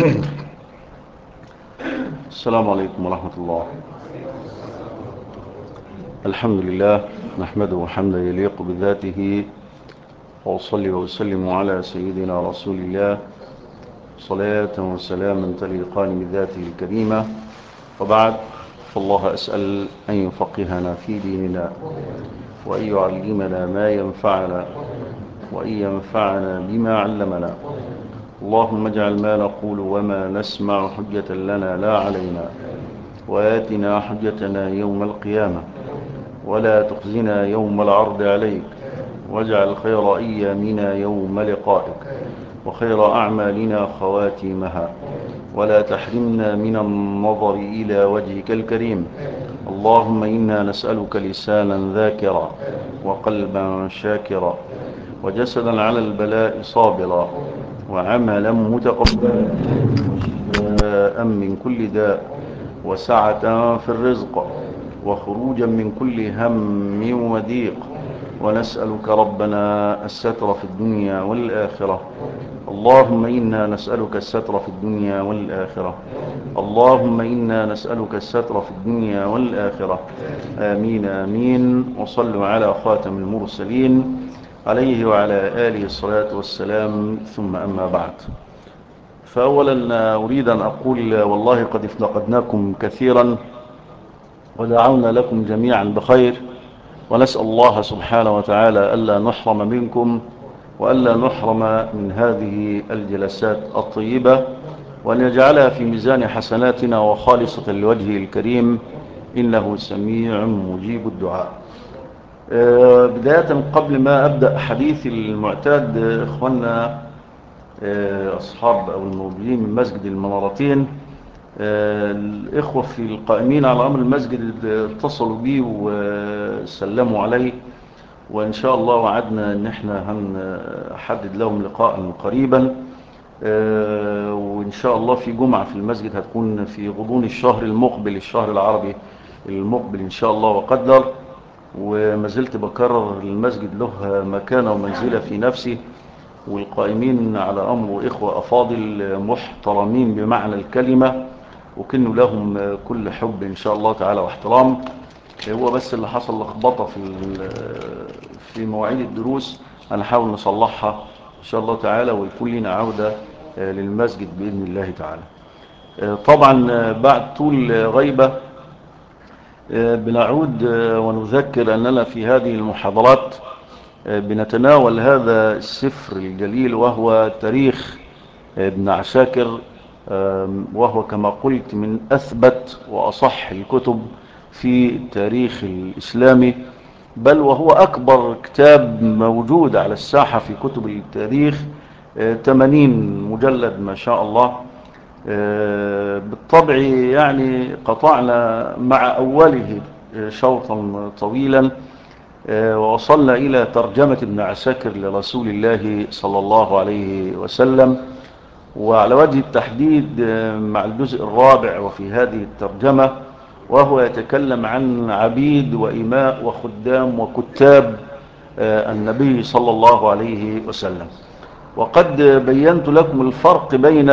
السلام عليكم ورحمة الله. الحمد لله نحمده حمدا يليق بذاته، وأصلي وأسلم على سيدنا رسول الله صلاة وسلاما تليقان بذاته الكريمة. وبعد، فالله أسأل أن يفقهنا في ديننا، وأن يعلمنا ما ينفعنا، وأن ينفعنا بما علمنا. اللهم اجعل ما نقول وما نسمع حجة لنا لا علينا، وآتنا حجتنا يوم القيامة، ولا تخزنا يوم العرض عليك، واجعل خير أيامنا يوم لقائك، وخير أعمالنا خواتيمها، ولا تحرمنا من النظر إلى وجهك الكريم. اللهم إنا نسألك لسانا ذاكرا، وقلبا شاكرا، وجسدا على البلاء صابرا، وعملا متقبلا، وشفاء من كل داء، وسعة في الرزق، وخروجا من كل هم وضيق. ونسألك ربنا الستر في الدنيا والآخرة. اللهم إنا نسألك الستر في الدنيا والآخرة. اللهم إنا نسألك الستر في الدنيا والآخرة. آمين آمين. وصلوا على خاتم المرسلين عليه وعلى آله الصلاة والسلام، ثم أما بعد. فأولا أريد أن أقول والله قد افتقدناكم كثيرا، ودعونا لكم جميعا بخير، ونسأل الله سبحانه وتعالى ألا نحرم منكم، وألا نحرم من هذه الجلسات الطيبة، وأن يجعلها في ميزان حسناتنا وخالصة لوجهه الكريم، إنه سميع مجيب الدعاء. بداية قبل ما أبدأ حديثي المعتاد، إخواننا أصحاب أو الموجودين من مسجد المنارتين، الإخوة في القائمين على أمر المسجد اتصلوا بي وسلموا علي، وإن شاء الله وعدنا أن احنا هنحدد لهم لقاء قريبا، وإن شاء الله في جمعة في المسجد هتكون في غضون الشهر المقبل، الشهر العربي المقبل إن شاء الله وقدر. وما زلت بكرر المسجد له مكانة ومنزلة في نفسي، والقائمين على أمر إخوة أفاضل محترمين بمعنى الكلمة، وكنوا لهم كل حب إن شاء الله تعالى واحترام. هو بس اللي حصل لخبطة في مواعيد الدروس، هنحاول نصلحها إن شاء الله تعالى، ويكون لنا عودة للمسجد بإذن الله تعالى. طبعا بعد طول غيبة بنعود ونذكر أننا في هذه المحاضرات بنتناول هذا السفر الجليل، وهو تاريخ ابن عساكر، وهو كما قلت من أثبت وأصح الكتب في التاريخ الإسلامي، بل وهو أكبر كتاب موجود على الساحة في كتب التاريخ، 80 مجلد ما شاء الله. بالطبع يعني قطعنا مع أوله شوطا طويلا، ووصلنا إلى ترجمة ابن عساكر لرسول الله صلى الله عليه وسلم، وعلى وجه التحديد مع الجزء الرابع وفي هذه الترجمة، وهو يتكلم عن عبيد وإماء وخدام وكتاب النبي صلى الله عليه وسلم. وقد بينت لكم الفرق بين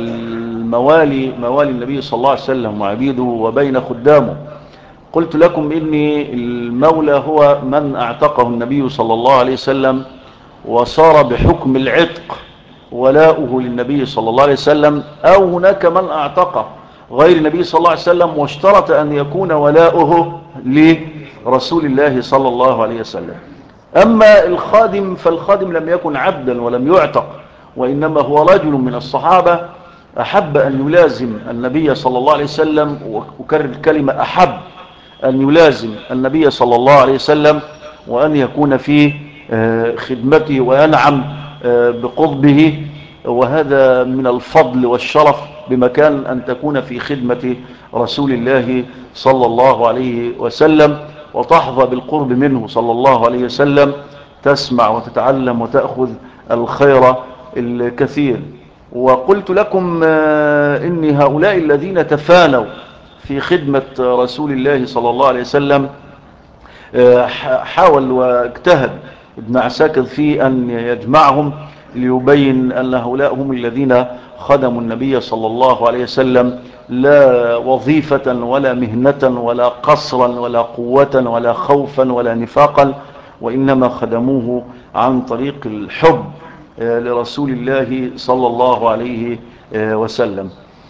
موالي النبي صلى الله عليه وسلم وعبيده وبين خدامه. قلت لكم إن المولى هو من اعتقه النبي صلى الله عليه وسلم، وصار بحكم العتق ولاؤه للنبي صلى الله عليه وسلم، أو هناك من اعتقه غير النبي صلى الله عليه وسلم واشترط أن يكون ولاؤه لرسول الله صلى الله عليه وسلم. أما الخادم فالخادم لم يكن عبدا ولم يعتق، وإنما هو رجل من الصحابة أحب أن يلازم النبي صلى الله عليه وسلم، وأكرر الكلمة أحب أن يلازم النبي صلى الله عليه وسلم، وأن يكون في خدمته وينعم بقربه، وهذا من الفضل والشرف بمكان أن تكون في خدمة رسول الله صلى الله عليه وسلم، وتحظى بالقرب منه صلى الله عليه وسلم، تسمع وتتعلم وتأخذ الخير الكثير. وقلت لكم إن هؤلاء الذين تفانوا في خدمة رسول الله صلى الله عليه وسلم حاول واجتهد ابن عساكر في أن يجمعهم ليبين أن هؤلاء هم الذين خدموا النبي صلى الله عليه وسلم، لا وظيفة ولا مهنة ولا قصرا ولا قوة ولا خوفا ولا نفاقا، وإنما خدموه عن طريق الحب لرسول الله صلى الله عليه وسلم.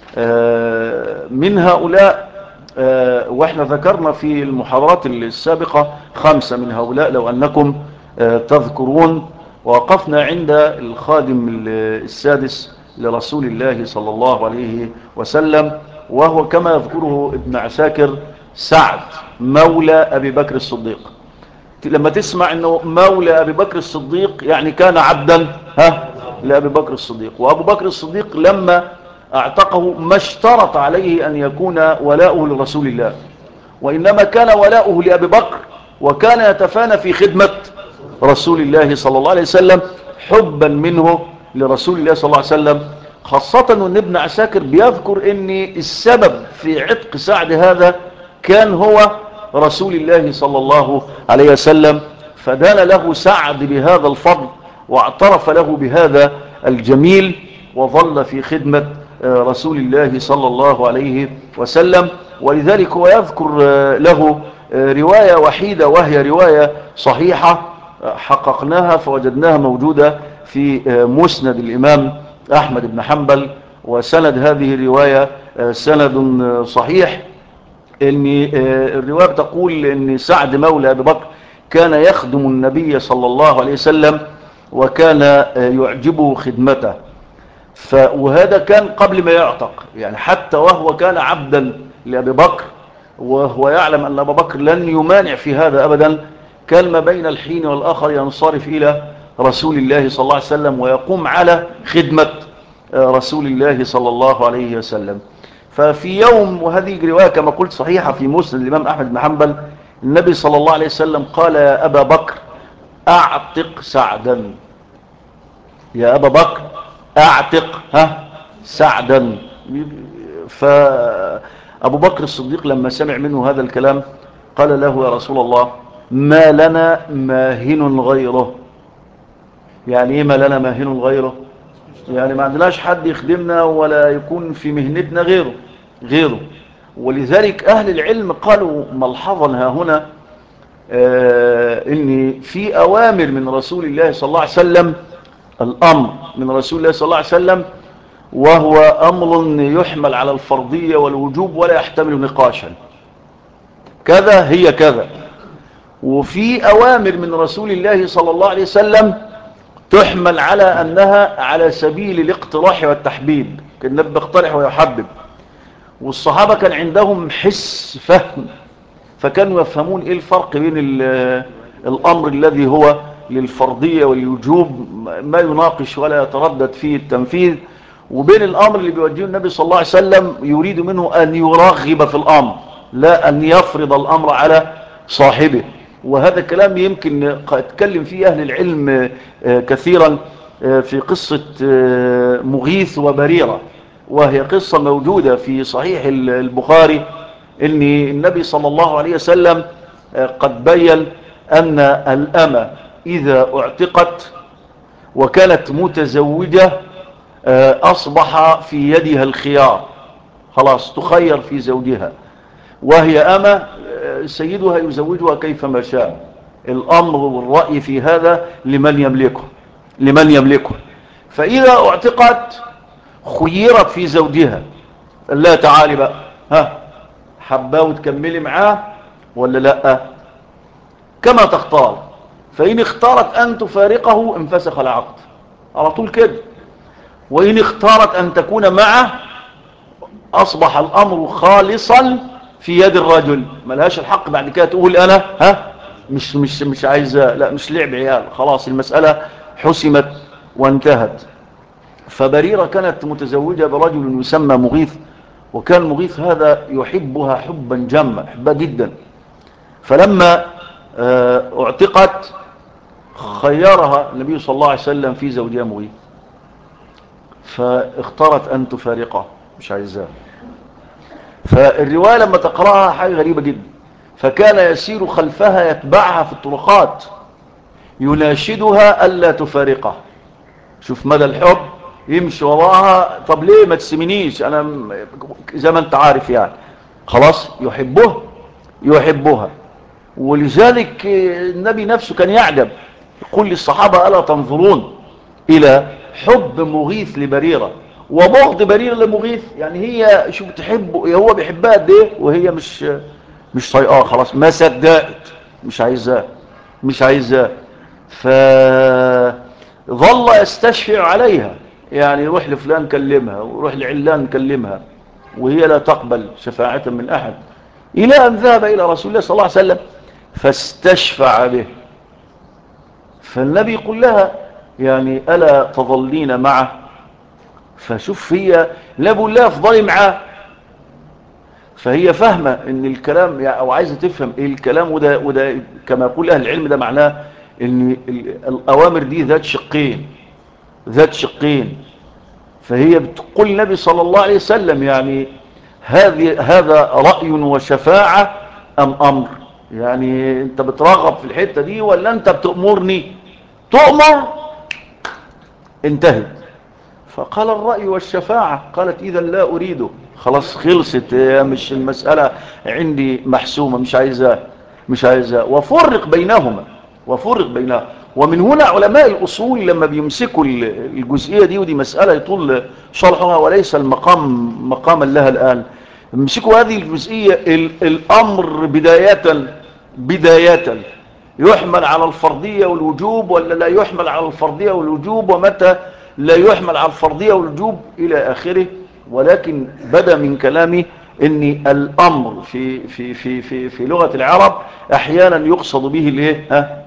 من هؤلاء، واحنا ذكرنا في المحاضرات السابقة 5 من هؤلاء لو أنكم تذكرون، ووقفنا عند الخادم السادس لرسول الله صلى الله عليه وسلم، وهو كما يذكره ابن عساكر سعد مولى أبي بكر الصديق. لما تسمع أنه مولى أبي بكر الصديق يعني كان عبدا لأبي بكر الصديق، وأبو بكر الصديق لما اعتقه ما اشترط عليه أن يكون ولاؤه لرسول الله، وإنما كان ولاؤه لأبي بكر، وكان يتفانى في خدمة رسول الله صلى الله عليه وسلم حبا منه لرسول الله صلى الله عليه وسلم. خاصة أن ابن عساكر بيذكر أن السبب في عتق سعد هذا كان هو رسول الله صلى الله عليه وسلم، فدان له سعد بهذا الفضل واعترف له بهذا الجميل، وظل في خدمة رسول الله صلى الله عليه وسلم. ولذلك هو يذكر له رواية وحيدة، وهي رواية صحيحة حققناها فوجدناها موجودة في مسند الإمام أحمد بن حنبل، وسند هذه الرواية سند صحيح. ان الرواية بتقول ان سعد مولى أبي بكر كان يخدم النبي صلى الله عليه وسلم، وكان يعجبه خدمته. وهذا كان قبل ما يعتق، يعني حتى وهو كان عبدا لأبي بكر، وهو يعلم أن أبا بكر لن يمانع في هذا أبدا، كان ما بين الحين والآخر ينصرف إلى رسول الله صلى الله عليه وسلم ويقوم على خدمة رسول الله صلى الله عليه وسلم. ففي يوم، وهذه رواية كما قلت صحيحة في مسند الإمام أحمد بن حنبل، النبي صلى الله عليه وسلم قال: يا أبا بكر أعتق سعدا، يا أبا بكر أعتق سعدا. فأبو بكر الصديق لما سمع منه هذا الكلام قال له: يا رسول الله، ما لنا ماهن غيره. يعني ايه ما لنا ماهن غيره؟ يعني ما عندناش حد يخدمنا ولا يكون في مهنتنا غيره. ولذلك أهل العلم قالوا ملحظا ها هنا، إن في أوامر من رسول الله صلى الله عليه وسلم، الأمر من رسول الله صلى الله عليه وسلم وهو أمر يحمل على الفرضية والوجوب ولا يحتمل نقاشا، كذا هي كذا. وفي أوامر من رسول الله صلى الله عليه وسلم تحمل على أنها على سبيل الاقتراح والتحبيب، كان النبي يقترح ويحبب، والصحابة كان عندهم حس فهم، فكانوا يفهمون ايه الفرق بين الأمر الذي هو للفرضية والوجوب ما يناقش ولا يتردد فيه التنفيذ، وبين الأمر اللي بيوجهه النبي صلى الله عليه وسلم يريد منه أن يرغب في الأمر، لا أن يفرض الأمر على صاحبه. وهذا الكلام يمكن اتكلم فيه أهل العلم كثيرا في قصة مغيث وبريرة، وهي قصة موجودة في صحيح البخاري، ان النبي صلى الله عليه وسلم قد بين أن الأمة إذا اعتقت وكانت متزوجة أصبح في يدها الخيار، خلاص تخير في زوجها، وهي أمة سيدها يزوجها كيفما شاء، الأمر والرأي في هذا لمن يملكه. فإذا اعتقت خيرت في زوجها، قال لها: تعالي بقى، حباه وتكملي معاه ولا لا، كما تختار. فإن اختارت أن تفارقه انفسخ العقد على طول كده، وإن اختارت أن تكون معه أصبح الأمر خالصا في يد الرجل، ملهاش الحق بعد كده تقول أنا مش عايزة، لا مش لعب عيال، خلاص المسألة حسمت وانتهت. فبريرة كانت متزوجة برجل يسمى مغيث، وكان مغيث هذا يحبها حبا جما، يحبها جدا. فلما اعتقت خيرها النبي صلى الله عليه وسلم في زوجها مغيث، فاختارت أن تفارقه، مش عايزاه. فالرواية لما تقرأها حاجة غريبة جدا، فكان يسير خلفها يتبعها في الطرقات يناشدها ألا تفارقه، شوف مدى الحب، يمشي وراها. طب ليه ما تسمنيش انا زي ما انت عارف يعني. خلاص يحبه، يحبها. ولذلك النبي نفسه كان يعجب، يقول للصحابة ألا تنظرون إلى حب مغيث لبريرة وبغض بريرة لمغيث؟ يعني هي شوف تحبه، هو بيحبها قد ايه وهي مش طايقاه، خلاص ما صدقت، مش عايزاه، مش عايزاه. فظل يستشفع عليها، يعني يروح لفلان كلمها ويروح لعلان كلمها وهي لا تقبل شفاعة من أحد، إلى أن ذهب إلى رسول الله صلى الله عليه وسلم فاستشفع به. فالنبي يقول لها يعني ألا تظلين معه؟ فشوف هي لا بقول لها افضلي معاه، فهي فاهمة ان الكلام يعني او عايزة تفهم ايه الكلام. وده كما يقول اهل العلم ده معناه ان الاوامر دي ذات شقين، ذات شقين. فهي بتقول النبي صلى الله عليه وسلم يعني هذا رأي وشفاعة ام امر؟ يعني انت بترغب في الحتة دي ولا انت بتأمرني؟ تؤمر انتهت. فقال الرأي والشفاعة. قالت إذا لا أريده، خلاص خلصت، مش المسألة عندي محسومة، مش عايزاه، مش عايزاه. وفرق بينهما، وفرق بينهما. ومن هنا علماء الأصول لما بيمسكوا الجزئية دي، ودي مسألة يطول شرحها وليس المقام مقاما لها الآن، يمسكوا هذه الجزئية. الأمر بداية يحمل على الفرضية والوجوب ولا لا يحمل على الفرضية والوجوب، ومتى لا يحمل على الفرضية والوجوب إلى آخره. ولكن بدأ من كلامي ان الأمر في لغة العرب أحيانا يقصد به الايه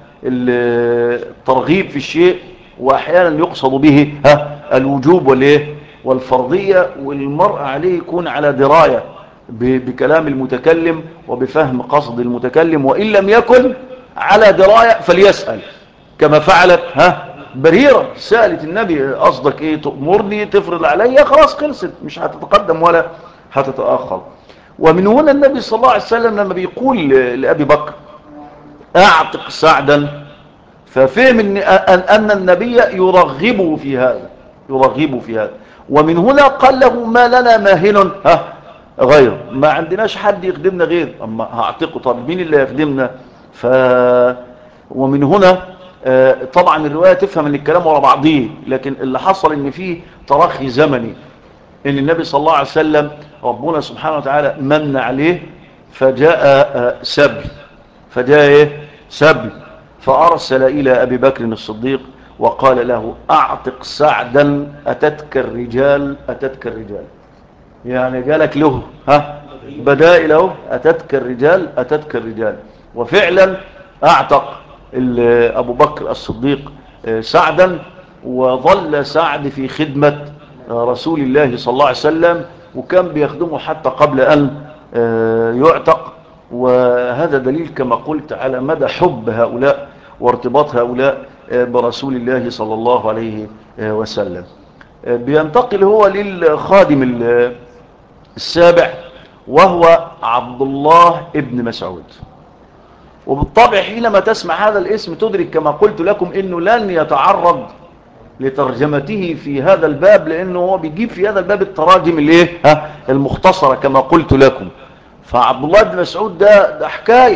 الترغيب في الشيء، وأحيانا يقصد به الوجوب والايه والفرضية. والمرء عليه يكون على دراية بكلام المتكلم وبفهم قصد المتكلم، وإن لم يكن على دراية فليسأل، كما فعلت بريرة سألت النبي قصدك ايه؟ تأمرني تفرض عليا؟ خلاص خلصت، مش هتتقدم ولا هتتأخر. ومن هنا النبي صلى الله عليه وسلم لما بيقول لأبي بكر اعتق سعدا، ففهم أن النبي يرغبه في هذا، يرغبه في هذا. ومن هنا قال له ما لنا ماهن غير، ما عندناش حد يخدمنا غير، اما هعتقه طب مين اللي يخدمنا؟ ف ومن هنا طبعا الرواية تفهم ان الكلام ورا بعضيه، لكن اللي حصل ان فيه تراخي زمني، ان النبي صلى الله عليه وسلم ربنا سبحانه وتعالى من عليه فجاء سبي، فجاء ايه سبي، فارسل الى ابي بكر الصديق وقال له اعتق سعدا اتتك الرجال، اتتك الرجال. يعني جالك له بدائل اهو، اتتك الرجال، اتتك الرجال. وفعلا اعتق ابو بكر الصديق سعدا، وظل سعد في خدمة رسول الله صلى الله عليه وسلم، وكان بيخدمه حتى قبل ان يعتق. وهذا دليل كما قلت على مدى حب هؤلاء وارتباط هؤلاء برسول الله صلى الله عليه وسلم. بينتقل هو للخادم السابع، وهو عبد الله ابن مسعود. وبالطبع حينما تسمع هذا الاسم تدرك كما قلت لكم انه لن يتعرض لترجمته في هذا الباب، لانه هو بيجيب في هذا الباب التراجم الايه المختصرة كما قلت لكم. فعبد الله بن مسعود ده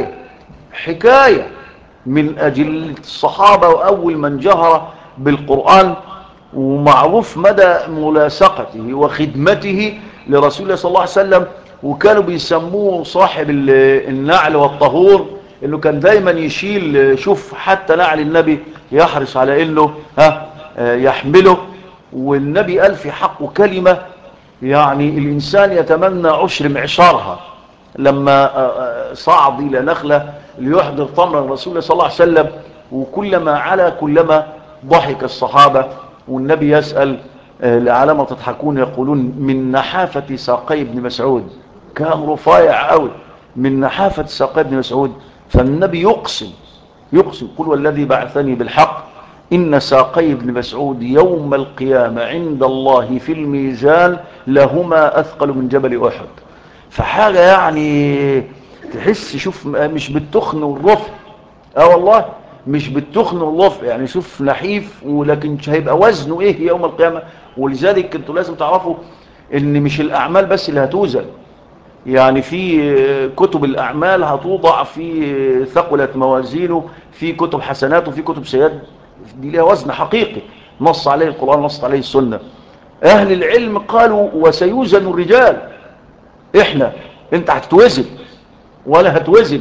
حكاية من اجل الصحابة، واول من جهر بالقرآن، ومعروف مدى ملاصقته وخدمته لرسول الله صلى الله عليه وسلم. وكانوا بيسموه صاحب النعل والطهور، انه كان دايما يشيل، شوف حتى نعل النبي يحرص على انه يحمله. والنبي قال في حقه كلمة يعني الانسان يتمنى عشر معشارها، لما صعد الى نخلة ليحضر تمر الرسول صلى الله عليه وسلم، وكلما علا كلما ضحك الصحابة. والنبي يسأل لعلما تضحكون؟ يقولون من نحافة ساقي ابن مسعود، كان رفيع قوي من نحافة ساقي ابن مسعود. فالنبي يقسم قل والذي بعثني بالحق إن ساقي ابن مسعود يوم القيامة عند الله في الميزان لهما أثقل من جبل أحد. فحاجة يعني تحس، شوف مش بالتخن والرفع، والله مش بالتخن والله، يعني شوف نحيف ولكن هيبقى وزنه ايه يوم القيامة. ولذلك انتوا لازم تعرفوا ان مش الاعمال بس اللي هتوزن، يعني في كتب الأعمال هتوضع، في ثقلت موازينه، في كتب حسنات وفي كتب سيئات، دي لها وزن حقيقي نص عليه القرآن، نص عليه السنة. أهل العلم قالوا وسيوزن الرجال. إحنا أنت هتتوزن ولا هتوزن؟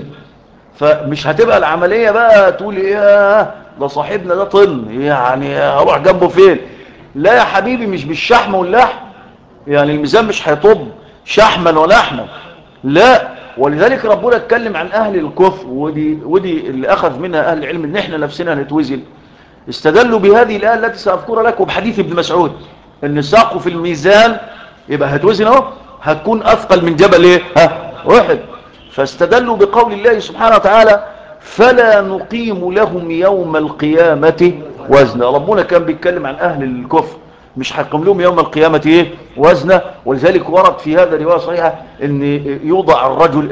فمش هتبقى العملية بقى تقول إيه ده صاحبنا ده طن يعني هروح جنبه فين. لا يا حبيبي، مش بالشحم واللحم، يعني الميزان مش هيطب شحما ولحما، لا. ولذلك ربنا اتكلم عن اهل الكفر، ودي اللي اخذ منها اهل العلم ان احنا نفسنا هنتوزن. استدلوا بهذه الايه التي ساذكرها لك وبحديث ابن مسعود ان ساقه في الميزان، يبقى هتوزن اهو، هتكون اثقل من جبل ايه واحد. فاستدلوا بقول الله سبحانه وتعالى فلا نقيم لهم يوم القيامة وزنا. ربنا كان بيتكلم عن اهل الكفر، مش هيقيم لهم يوم القيامة ايه وزنا. ولذلك ورد في هذا رواية صحيحة ان يوضع الرجل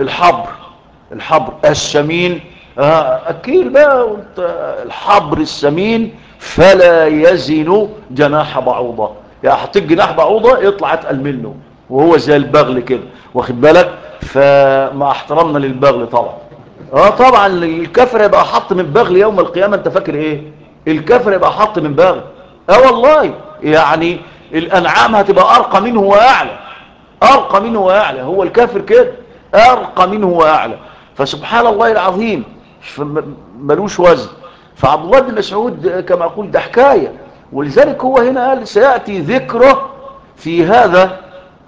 الحبر السمين، اكيل بقى الحبر السمين فلا يزن جناح بعوضة، يعني حطيت جناح بعوضة يطلع اتقل منه وهو زي البغل كده، واخد بالك؟ فمع احترامنا للبغل طبعا، طبعا الكافر يبقى حط من بغل يوم القيامة. انت فاكر ايه الكافر يبقى حط من بغل؟ والله يعني الانعام هتبقى ارقى منه واعلى، ارقى منه واعلى، هو الكافر كده ارقى منه واعلى. فسبحان الله العظيم ملوش وزن. فعبد الله بن مسعود كما اقول ده حكايه. ولذلك هو هنا قال سياتي ذكره في هذا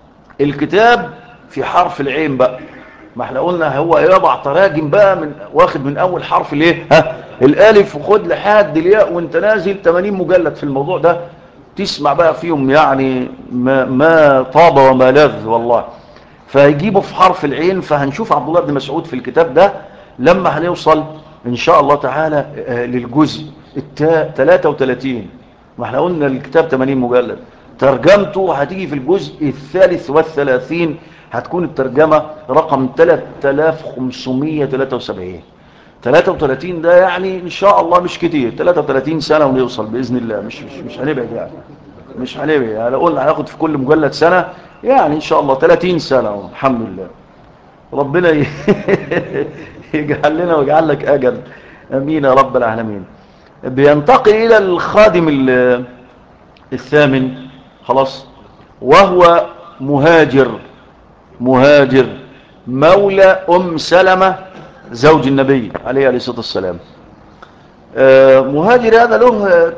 الكتاب في حرف العين بقى. ما احنا قلنا هو يضع تراجم بقى من واخد من اول حرف الايه الالف وخد لحد الياء، وانت نازل 80 مجلد في الموضوع ده، تسمع بقى فيهم يعني ما طاب وما لذ والله. فهيجيبوا في حرف العين، فهنشوف عبد الله بن مسعود في الكتاب ده لما هنوصل ان شاء الله تعالى للجزء 33. ما احنا قلنا الكتاب 80 مجلد، ترجمته هتيجي في الجزء 33، هتكون الترجمة رقم 3573. 33 ده يعني ان شاء الله مش كتير، 33 سنة ونوصل بإذن الله، مش هنبعد يعني، مش هنبعد يعني. لو قلنا هناخد في كل مجلد سنة يعني ان شاء الله 30 سنة الحمد لله. ربنا يجعل لنا ويجعل لك اجل، امين يا رب العالمين. بينتقل الى الخادم الثامن خلاص، وهو مهاجر مولى ام سلمة زوج النبي عليه الصلاة والسلام. مهاجر هذا له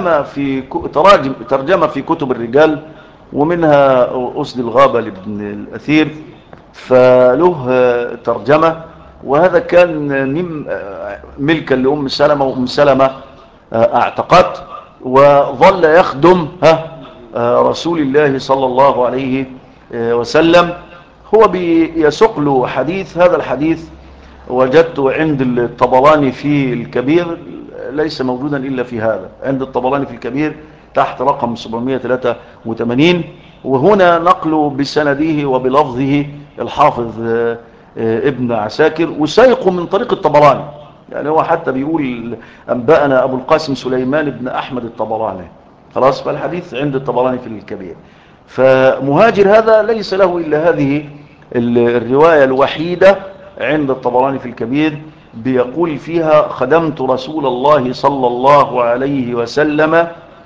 ترجمة في كتب الرجال، ومنها أسد الغابة لابن الأثير، فله ترجمة. وهذا كان ملكا لأم سلمة، وأم سلمة اعتقت وظل يخدم رسول الله صلى الله عليه وسلم. هو بيسق له حديث، هذا الحديث وجدته عند الطبراني في الكبير، ليس موجودا إلا في هذا، عند الطبراني في الكبير تحت رقم 783. وهنا نقل بسنده وبلفظه الحافظ ابن عساكر، وسيقه من طريق الطبراني، يعني هو حتى بيقول أنبأنا أبو القاسم سليمان بن أحمد الطبراني، خلاص. فالحديث عند الطبراني في الكبير. فمهاجر هذا ليس له إلا هذه الرواية الوحيدة عند الطبراني في الكبير، بيقول فيها خدمت رسول الله صلى الله عليه وسلم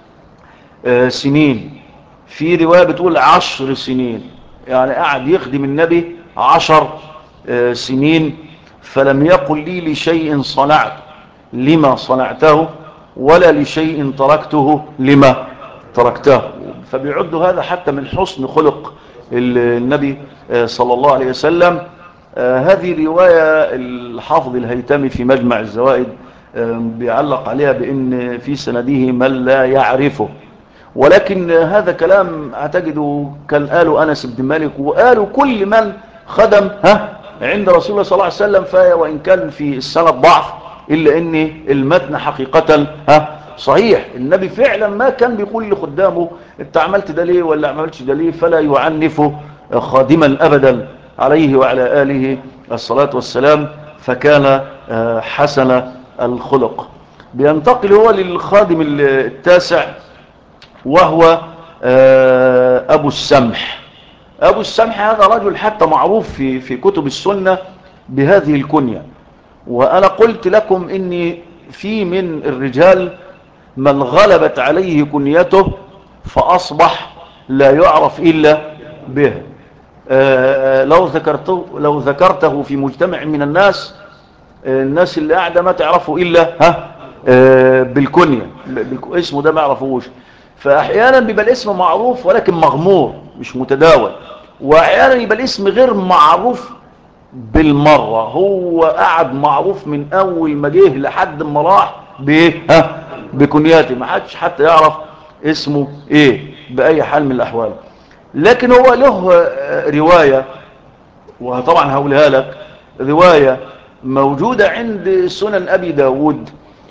سنين. في رواية بتقول 10 سنين، يعني قاعد يخدم النبي 10 سنين. فلم يقل لي لشيء صنعت لما صنعته، ولا لشيء تركته لما تركته. فبيعد هذا حتى من حسن خلق النبي صلى الله عليه وسلم. هذه رواية الحافظ الهيتمي في مجمع الزوائد بيعلق عليها بأن في سنده من لا يعرفه، ولكن هذا كلام اعتقد كان قاله أنس بن مالك، وقالوا كل من خدم عند رسول الله صلى الله عليه وسلم، وإن كان في السنة ضعف إلا أن المتن حقيقة صحيح. النبي فعلا ما كان بيقول لخدامه انت عملت ده ليه ولا عملتش ده ليه، فلا يعنف خادما أبدا عليه وعلى آله الصلاة والسلام. فكان حسن الخلق. بينتقل هو للخادم التاسع، وهو أبو السمح. أبو السمح هذا رجل حتى معروف في كتب السنة بهذه الكنية. وأنا قلت لكم إني في من الرجال من غلبت عليه كنيته فأصبح لا يعرف إلا به. لو ذكرته في مجتمع من الناس، الناس اللي قاعدة ما تعرفه إلا بالكنية، اسمه ده ما يعرفوش. فأحيانا بيبقى الاسم معروف ولكن مغمور مش متداول، وأحيانا يبقى الاسم غير معروف بالمرة، هو قاعد معروف من أول ما جه لحد ما راح بكنياته، ما حدش حتى يعرف اسمه إيه بأي حال من الأحوال. لكن هو له رواية، وطبعا هقولها لك، رواية موجودة عند سنن أبي داود،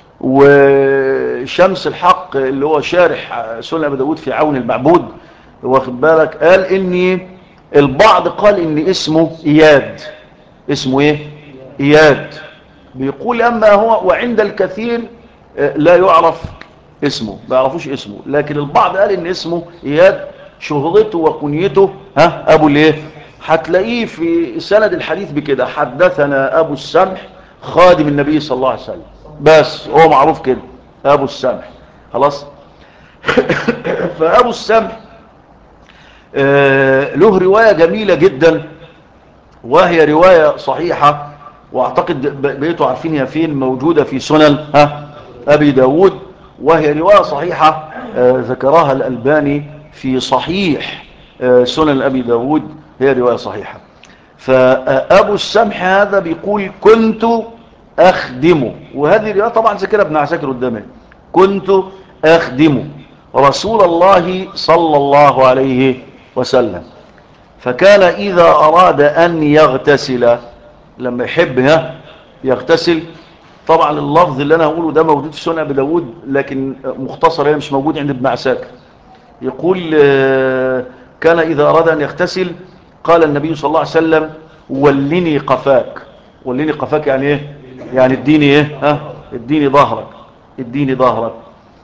وشمس الحق اللي هو شارح سنن أبي داود في عون المعبود، واخد بالك، قال إني البعض قال إن اسمه إياد. اسمه إيه؟ إياد. بيقول أما هو وعند الكثير لا يعرف اسمه، ما يعرفوش اسمه، لكن البعض قال إن اسمه إياد، شهرته وكنيته أبو الإيه؟ هتلاقيه في سند الحديث بكده: حدثنا أبو السمح خادم النبي صلى الله عليه وسلم، بس هو معروف كده أبو السمح، خلاص. فأبو السمح له رواية جميلة جدا، وهي رواية صحيحة، واعتقد بقيتوا عارفين هي فين، موجودة في سنن أبي داود، وهي رواية صحيحة ذكرها الألباني في صحيح سنن أبي داود، هي رواية صحيحة. فأبو السمح هذا بيقول: كنت أخدمه، وهذه الرواية طبعا ذكرها ابن عساكر قدامه: كنت أخدمه رسول الله صلى الله عليه وسلم، فكان إذا أراد أن يغتسل، لما يحب يغتسل، طبعا اللفظ اللي أنا هقوله ده موجود في سنن أبي داود لكن مختصر، يعني مش موجود عند ابن عساكر. يقول كان إذا أراد أن يغتسل قال النبي صلى الله عليه وسلم: ولني قفاك. ولني قفاك يعني إيه؟ يعني اديني إيه؟ اديني ظهرك، اديني ظهرك.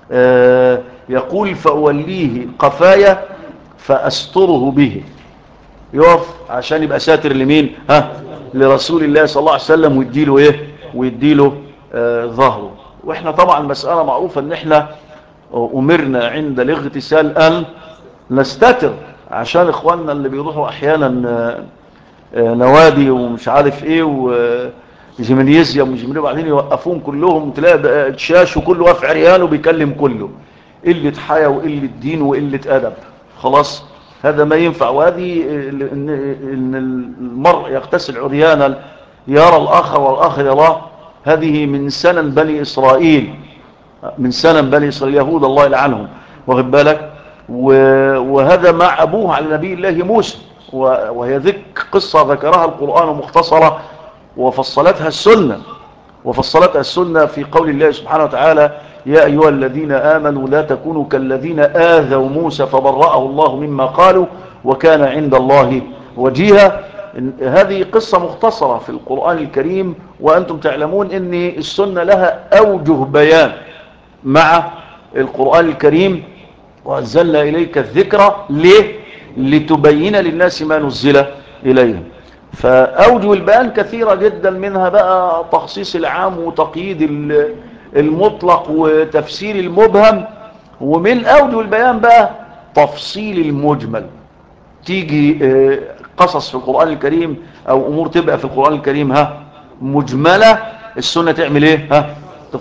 يقول: فأوليه قفايا فأستره به، يقف عشان يبقى ساتر لمين؟ لرسول الله صلى الله عليه وسلم، ويديله ايه؟ ويديله ظهره. واحنا طبعا مسألة معروفة ان احنا امرنا عند الاغتسال ان نستتر، عشان اخواننا اللي بيروحوا احيانا نوادي ومش عارف ايه وجيمنيزيا وجيمنيزيا، وبعدين يوقفون كلهم، تلاقي الشاش وكله واقف عريان وبيكلم كله، قلة حياة وقلة دين وقلة ادب، خلاص. هذا ما ينفع. وهذه ان المرء يغتسل عريانا يرى الاخر والاخر يراه، هذه من سنن بني اسرائيل، من سنن بني اسرائيل، يهود الله يلعنهم، واخد بالك. وهذا مع ابوه على نبي الله موسى، وهي قصة ذكرها القرآن مختصرة، وفصلتها السنة، في قول الله سبحانه وتعالى: يا أيها الذين آمنوا لا تكونوا كالذين آذوا موسى فبرأه الله مما قالوا وكان عند الله وجيها. هذه قصة مختصرة في القرآن الكريم، وأنتم تعلمون أن السنة لها أوجه بيان مع القرآن الكريم: وأنزلنا إليك الذكرى ليه؟ لتبين للناس ما نزل إليهم. فأوجه البيان كثيرة جدا، منها بقى تخصيص العام وتقييد المطلق وتفسير المبهم، ومن أوجه البيان بقى تفصيل المجمل. تيجي قصص في القرآن الكريم أو أمور تبقى في القرآن الكريم مجملة، السنة تعمل ايه؟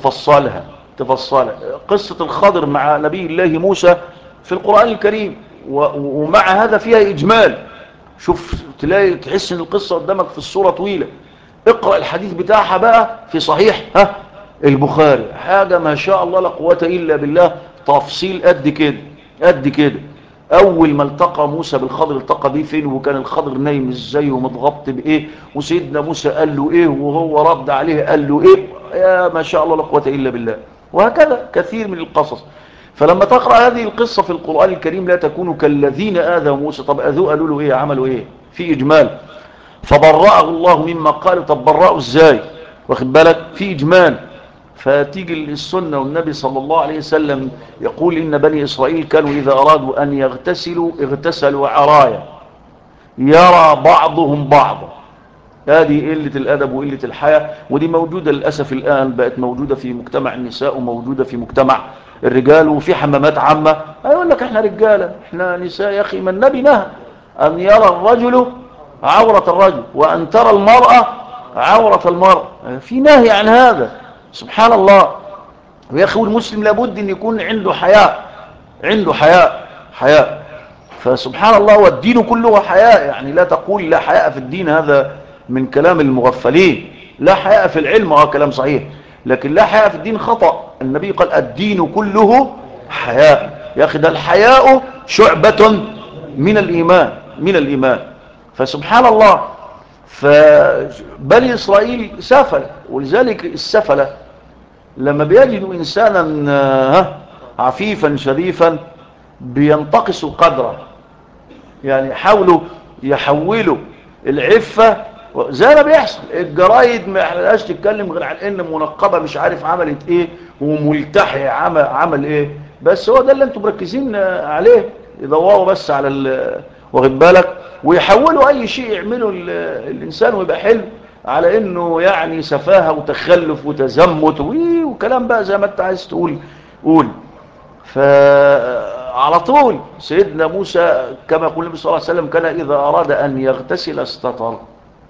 تفصلها. قصة الخضر مع نبي الله موسى في القرآن الكريم، ومع هذا فيها إجمال. شوف تلاقي تحس ان القصة قدامك في الصورة طويلة. اقرأ الحديث بتاعها بقى في صحيح البخاري، حاجة ما شاء الله لا قوة إلا بالله، تفصيل قد كده قد كده. اول ما التقى موسى بالخضر التقى بيه فين، وكان الخضر نايم ازاي ومتغطي بايه، وسيدنا موسى قال له ايه، وهو رد عليه قال له ايه، يا ما شاء الله لا قوة الا بالله. وهكذا كثير من القصص. فلما تقرأ هذه القصة في القرآن الكريم: لا تكونوا كالذين آذوا موسى، طب أذوا قالوا له ايه، عملوا ايه، في اجمال. فبرأه الله مما قال، طب برأه ازاي، واخد بالك، في اجمال. فتيجي السنة والنبي صلى الله عليه وسلم يقول إن بني إسرائيل كانوا إذا أرادوا أن يغتسلوا اغتسلوا عرايا يرى بعضهم بعضا. هذه قلة الأدب وقلة الحياة، ودي موجودة للأسف الآن، بقت موجودة في مجتمع النساء وموجودة في مجتمع الرجال، وفي حمامات عامة يقول لك احنا رجالة احنا نساء. يا أخي ما النبي نهى أن يرى الرجل عورة الرجل وأن ترى المرأة عورة المرأة، في نهي عن هذا. سبحان الله. ويا أخي المسلم لابد أن يكون عنده حياء، عنده حياء. فسبحان الله، والدين كله حياء. يعني لا تقول لا حياء في الدين، هذا من كلام المغفلين. لا حياء في العلم، كلام صحيح، لكن لا حياء في الدين خطأ. النبي قال الدين كله حياء. يا أخي ده الحياء شعبة من الإيمان، من الإيمان. فسبحان الله، فبني إسرائيل سفلة، ولذلك السفلة لما بيجدوا إنسانا عفيفا شريفا بينتقصوا قدره، يعني يحولوا العفة زي ما بيحصل. الجرايد ما يحلقاش تتكلم غير عن ان منقبة مش عارف عملت ايه وملتحي عمل ايه. بس هو ده اللي انتم مركزين عليه، يدوروا بس على واخد بالك، ويحولوا اي شيء يعمله الانسان ويبقى حلو على انه يعني سفاهة وتخلف وتزمت وكلام بقى زي ما انت عايز تقول قول. فعلى طول سيدنا موسى كما يقول النبي صلى الله عليه وسلم كان إذا أراد أن يغتسل استطر.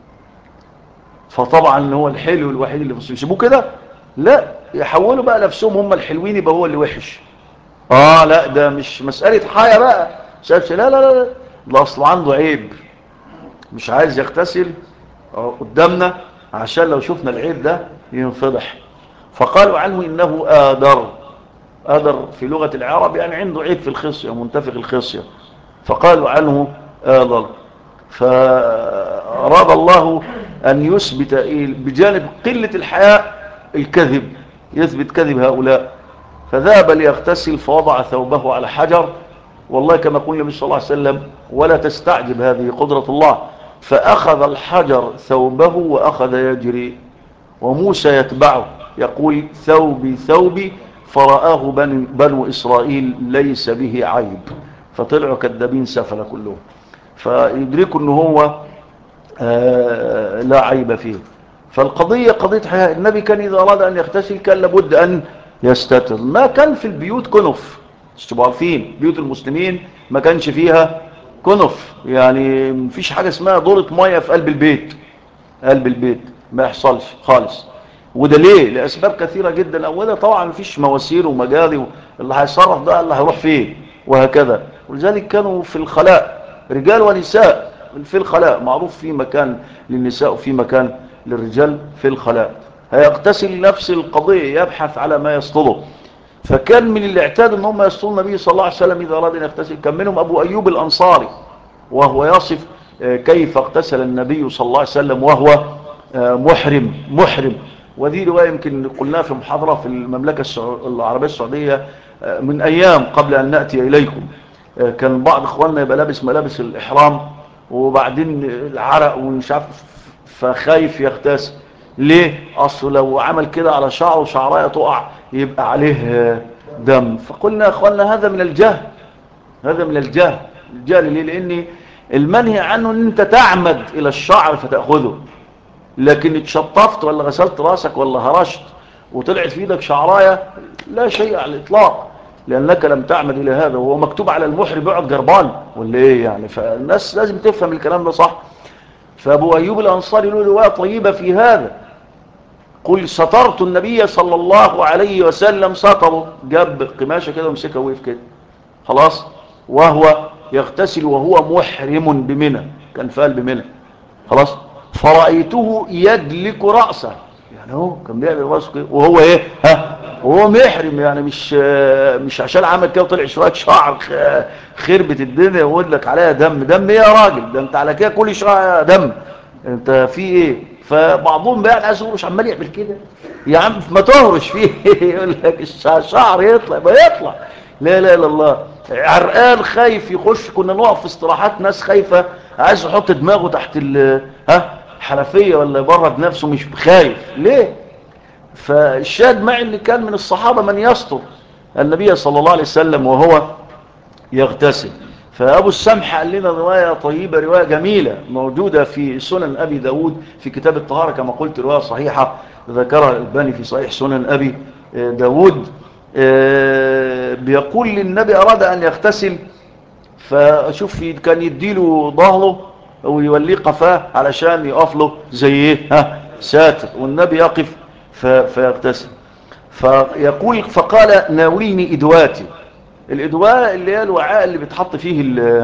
فطبعا هو الحلو الوحيد اللي في يسيبوه كده؟ لا، يحولوا بقى نفسهم هم الحلوين يبقى هو اللي وحش. لا ده مش مسألة حاجة بقى، لا لا لا، ده أصل عنده عيب مش عايز يغتسل قدامنا عشان لو شفنا العيب ده ينفضح. فقالوا عنه إنه آدر في لغة العرب يعني عنده عيب في الخصية، منتفخ الخصية، فقالوا عنه آدر. فأراد الله أن يثبت بجانب قلة الحياء الكذب، يثبت كذب هؤلاء. فذهب ليغتسل فوضع ثوبه على حجر، والله كما قال النبي صلى الله عليه وسلم ولا تستعجب هذه قدرة الله، فأخذ الحجر ثوبه وأخذ يجري وموسى يتبعه يقول ثوبي فرآه بنو إسرائيل ليس به عيب، فطلعوا كذابين سفلة كلهم، فيدركوا أنه هو لا عيب فيه. فالقضية قضية حياة. النبي كان إذا أراد أن يغتسل كان لابد أن يستتر، ما كان في البيوت كنف. تبقوا عارفين بيوت المسلمين ما كانش فيها كنف، يعني مفيش حاجة اسمها دورة مية في قلب البيت ما يحصلش خالص. وده ليه؟ لأسباب كثيرة جدا. أولا طبعا مفيش مواسير ومجاري، اللي هيصرف ده اللي هيروح فيه وهكذا. ولذلك كانوا في الخلاء رجال ونساء، في الخلاء معروف في مكان للنساء وفي مكان للرجال في الخلاء. هيغتسل نفس القضية، يبحث على ما يصطله. فكان من الاعتاد ان هم يصطلوا النبي صلى الله عليه وسلم إذا أراد أن يغتسل. كان منهم أبو أيوب الأنصاري وهو يصف كيف اغتسل النبي صلى الله عليه وسلم وهو محرم. وذي رواية يمكن قلناها في محاضرة في المملكة العربية السعودية من أيام قبل أن نأتي إليكم. كان بعض إخواننا يبقى لابس ملابس الإحرام وبعدين العرق ومش عارف، فخايف يغتسل. ليه؟ أصله لو عمل كده على شعره شعرايه تقع يبقى عليه دم. فقلنا يا إخواننا هذا من الجهل، هذا من الجهل. الجهل ليه؟ لأن المنهي عنه ان انت تعمد الى الشعر فتأخذه، لكن اتشطفت ولا غسلت راسك ولا هرشت وطلعت في ايدك شعرايه لا شيء على الاطلاق، لانك لم تعمد الى هذا. وهو مكتوب على المحرم بيقعد جربان ولا ايه يعني؟ فالناس لازم تفهم الكلام ده صح. فابو ايوب الانصاري له روايه طيبه في هذا، قل سترت النبي صلى الله عليه وسلم ستره، جاب قماشه كده ومسكها وقف كده خلاص، وهو يغتسل وهو محرم بمنى، كان فال بمنى خلاص. فرأيته يدلك رأسه، يعني هو كان بيعمل رأسه كده وهو ايه وهو محرم، يعني مش عشان عمل كده وطلع شويه شعر خربت الدنيا ويقول لك عليها دم ايه يا راجل؟ ده انت على كده كل شويه دم، انت في ايه؟ فبعضهم بقى عايز يقول مش عمال يعمل كده يا عم ما تهرش فيه يقول لك الشعر يطلع ما يطلع. لا لا الا الله، عرقان خايف يخش. كنا نقف في استراحات ناس خايفه عايز يحط دماغه تحت حنفيه ولا يبرد نفسه مش خايف. ليه؟ فالشاهد مع ان كان من الصحابة من يستر النبي صلى الله عليه وسلم وهو يغتسل. فأبو السمح قال لنا رواية طيبة، رواية جميلة موجودة في سنن أبي داود في كتاب الطهارة كما قلت، رواية صحيحة ذكرها الألباني في صحيح سنن أبي داود. بيقول للنبي أراد أن يغتسل، فشوف كان يديله ظهره ويوليه قفاه علشان يقف له زي ايه ساتر، والنبي يقف فيغتسل. فيقول فقال ناولني إدواتي. الإدواء اللي هي الوعاء اللي بتحط فيه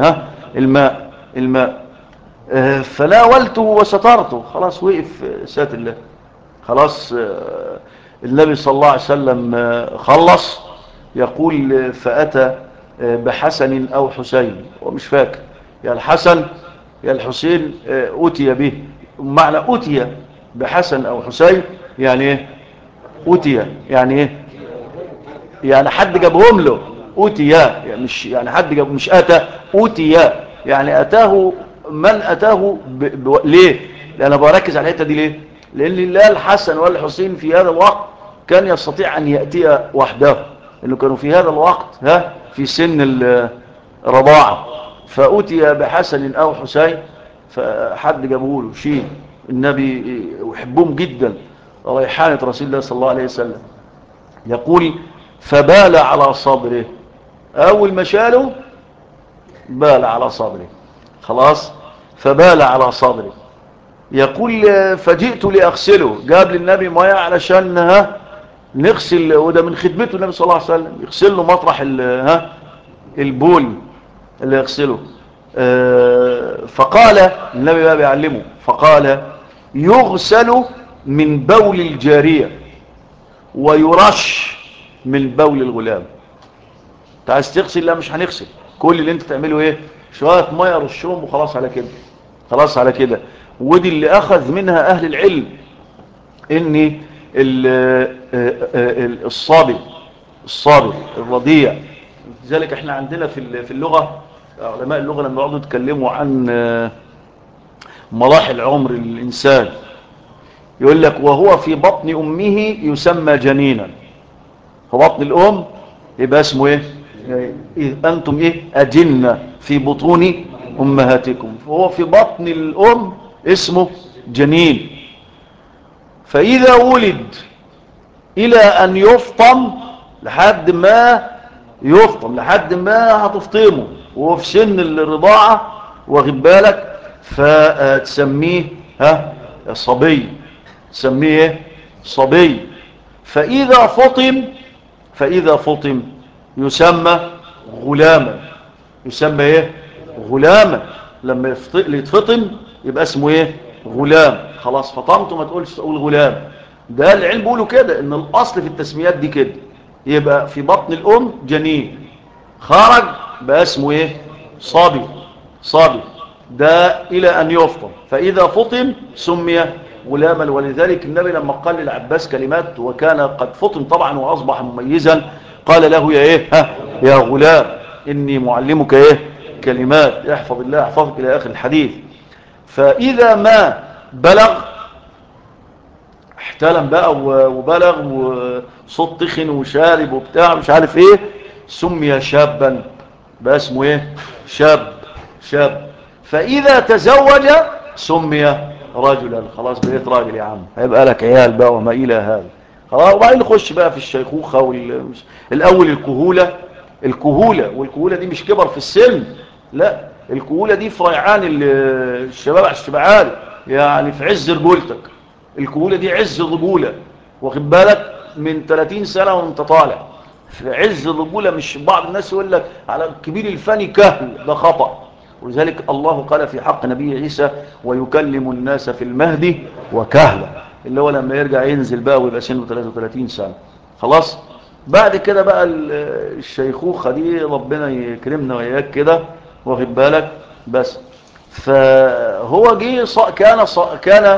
الماء. فناولته وسترته، خلاص وقف ساتر الله. خلاص النبي صلى الله عليه وسلم خلص. يقول فأتى بحسن أو حسين، ومش فاكر يا الحسن يا الحسين أتي به. معنى أتي بحسن أو حسين يعني ايه؟ أتي يعني ايه؟ يعني حد جابهم له. أوتيا يعني مش يعني حد جاب، مش أتى، أوتيا يعني أتاه من أتاه ليه؟ لأن أنا بركز على الحتة دي ليه؟ لأن لا الحسن ولا الحسين في هذا الوقت كان يستطيع أن يأتي وحده، لأنه كانوا في هذا الوقت في سن الرضاعة. فأوتي بحسن أو حسين، فحد جابه له شيء. النبي يحبهم جدا، ريحانة رسول الله صلى الله عليه وسلم. يقول فبال على صدره، أول ما شاله بال على صدره، خلاص فبال على صدره. يقول فجئت لأغسله، جاب للنبي مياه علشان نغسل، وده من خدمته النبي صلى الله عليه وسلم، يغسل له مطرح البول اللي يغسله. فقال النبي بقى بيعلمه، فقال يغسل من بول الجارية ويرش من بول الغلام. انت عايز تغسل؟ لا مش هنغسل، كل اللي انت تعمله ايه؟ شويه ميه رشهم وخلاص على كده، خلاص على كده. ودي اللي اخذ منها اهل العلم ان الصابي الرضيع. لذلك احنا عندنا في اللغه، علماء اللغه لما يقعدوا يتكلموا عن مراحل عمر الانسان يقول لك وهو في بطن امه يسمى جنينا. في بطن الام يبقى اسمه ايه؟ أنتم إيه؟ أجنة في بطون أمهاتكم. فهو في بطن الأم اسمه جنين. فإذا ولد إلى أن يفطم، لحد ما يفطم، لحد ما هتفطمه وهو في سن الرضاعة، واخد بالك، فتسميه صبي، تسميه ايه؟ صبي. فإذا فطم يسمى غلاما. يسمى ايه؟ غلاما. لما يتفطم يبقى اسمه ايه؟ غلام. خلاص فطمته ما تقولش تقول غلام. ده العلم بيقولوا كده ان الاصل في التسميات دي كده. يبقى في بطن الام جنين، خرج بقى اسمه ايه؟ صبي. صبي ده الى ان يفطم، فاذا فطم سمي غلاما. ولذلك النبي لما قال للعباس كلمات وكان قد فطم طبعا واصبح مميزا، قال له يا ايه؟ يا غلام اني معلمك ايه؟ كلمات احفظ الله احفظك الى اخر الحديث. فاذا ما بلغ، احتلم بقى وبلغ وصوت تخن وشارب وبتاع مش عارف ايه، سمي شابا، بقى اسمه ايه؟ شاب. فاذا تزوج سمي رجلا. خلاص بقيت راجل يا عم، هيبقى لك عيال بقى وما الى هذا. خلاص وبعدين نخش بقى في الشيخوخه الاول الكهوله. والكهوله دي مش كبر في السن، لا، الكهوله دي في ريعان الشباب على الشبعان، يعني في عز رجولتك. الكهوله دي عز الرجوله، واخد بالك، من 30 سنه وانت طالع في عز الرجوله. مش بعض الناس يقول لك على كبير الفني كهل، ده خطأ. ولذلك الله قال في حق نبي عيسى ويكلم الناس في المهد وكهلا، اللي هو لما يرجع ينزل بقى ويبقى سنه 33 سنة. خلاص بعد كده بقى الشيخوخة دي ربنا يكرمنا وإياك كده، واخد بالك. بس فهو جه كان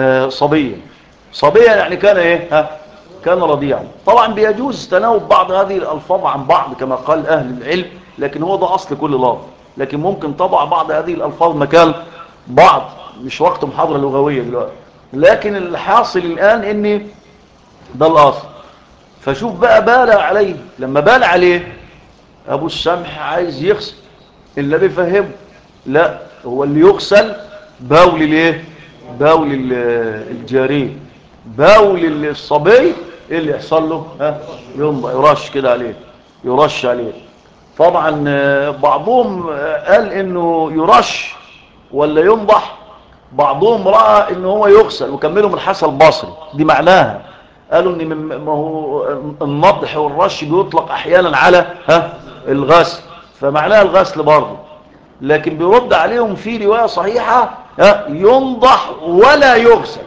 صبيا يعني كان ايه؟ كان رضيعا. طبعا بيجوز تناوب بعض هذه الألفاظ عن بعض كما قال أهل العلم، لكن هو ده أصل كل لفظ. لكن ممكن طبع بعض هذه الألفاظ مكان بعض، مش وقت محاضرة لغوية دلوقتي. لكن الحاصل الآن ان ده الأصل. فشوف بقى بال عليه، لما بال عليه أبو السمح عايز يغسل، اللي بيفهمه لا، هو اللي يغسل بول الايه؟ بول الجارية، بول الصبي. ايه اللي يحصل له؟ ها، ينضح، يرش كده عليه، يرش عليه. طبعا بعضهم قال انه يرش ولا ينضح، بعضهم رأى انه هو يغسل، وكملوا من الحسن البصري دي معناها. قالوا ان ما هو النضح والرش بيطلق احيانا على الغسل، فمعناها الغسل برضه. لكن بيرد عليهم في رواية صحيحة ينضح ولا يغسل.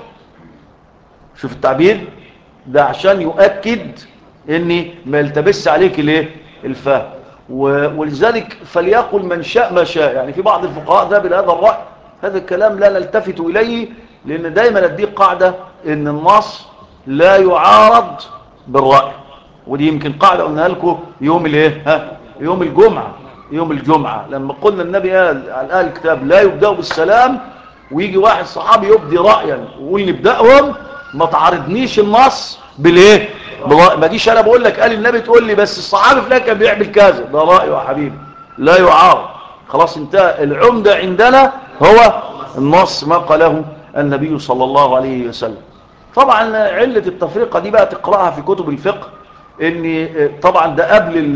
شوف التعبير ده عشان يؤكد ان ما يلتبس عليك الايه؟ الفهم. ولذلك فليقل من شاء ما شاء. يعني في بعض الفقهاء ذهب الى هذا الرأي، هذا الكلام لا نلتفت اليه، لان دايما اديك قاعدة ان النص لا يعارض بالرأي. ودي يمكن قاعدة قلناها لكم يوم الايه؟ يوم الجمعة. يوم الجمعة لما قلنا النبي قال على اهل الكتاب لا يبدأوا بالسلام، ويجي واحد صحابي يبدي رأيا ويقول نبدأهم، ما تعارضنيش النص بالايه؟ ما جيش انا بقول لك قال النبي تقول لي بس الصحابي فلان كان بيعمل كذا، ده رأيه يا حبيبي لا يعارض. خلاص انتهى. العمدة عندنا هو النص ما قاله النبي صلى الله عليه وسلم. طبعا علة التفرقة دي بقى تقرأها في كتب الفقه، ان طبعا ده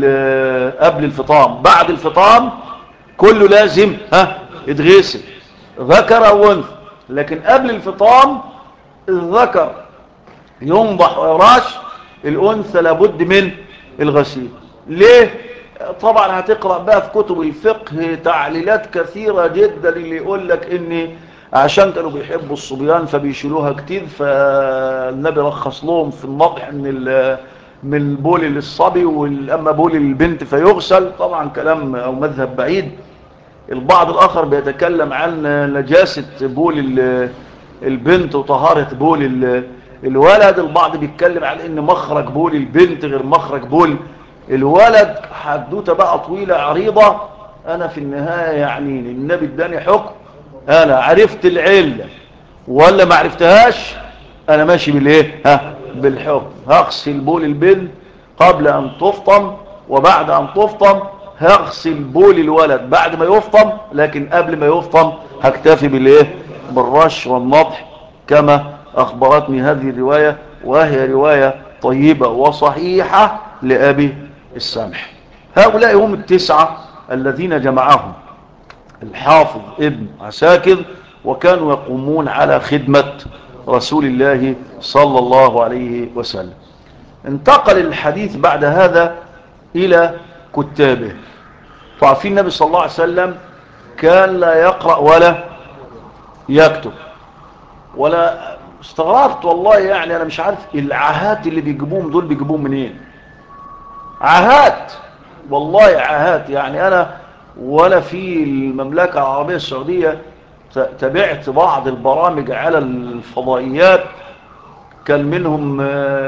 قبل الفطام. بعد الفطام كله لازم يتغسل، ذكر او انثى. لكن قبل الفطام الذكر ينضح ويراش، الانثى لابد من الغسيل. ليه؟ طبعا هتقرأ بقى في كتب الفقه تعليلات كثيرة جدا، اللي يقول لك ان عشان كانوا بيحبوا الصبيان فبيشيلوها كتير، فالنبي رخص لهم في النضح من البول للصبي، واما بول البنت فيغسل. طبعا كلام او مذهب بعيد. البعض الآخر بيتكلم عن نجاسة بول البنت وطهارة بول الولد. البعض بيتكلم عن ان مخرج بول البنت غير مخرج بول الولد. حدوته بقى طويلة عريضة. انا في النهاية يعني النبي اداني حكم، انا عرفت العلة ولا ما عرفتهاش، انا ماشي بالايه؟ بالحكم. هغسل بول البنت قبل ان تفطم، وبعد ان تفطم هغسل بول الولد بعد ما يفطم، لكن قبل ما يفطم هكتفي بالايه؟ بالرش والنضح، كما اخبرتني هذه الرواية، وهي رواية طيبة وصحيحة لأبي السمح. هؤلاء هم التسعة الذين جمعهم الحافظ ابن عساكر، وكانوا يقومون على خدمة رسول الله صلى الله عليه وسلم. انتقل الحديث بعد هذا إلى كتابه. فعارفين النبي صلى الله عليه وسلم كان لا يقرأ ولا يكتب. ولا استغربت والله، يعني أنا مش عارف العاهات اللي بيجيبوهم دول بيجيبوهم منين. عاهات، والله عاهات. يعني أنا ولا في المملكة العربية السعودية تابعت بعض البرامج على الفضائيات، كان منهم